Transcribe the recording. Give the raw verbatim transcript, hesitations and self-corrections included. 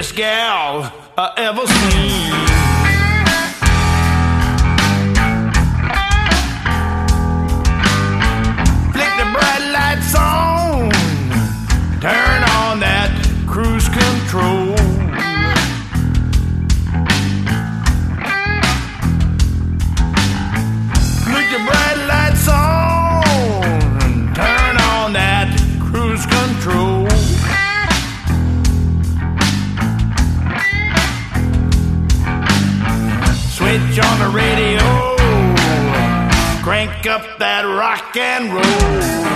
prettiest gal I ever seen. Flick the bright lights on, turn on that cruise control. Flick the bright lights on, turn on that cruise control. Switch on the radio, crank up that rock and roll.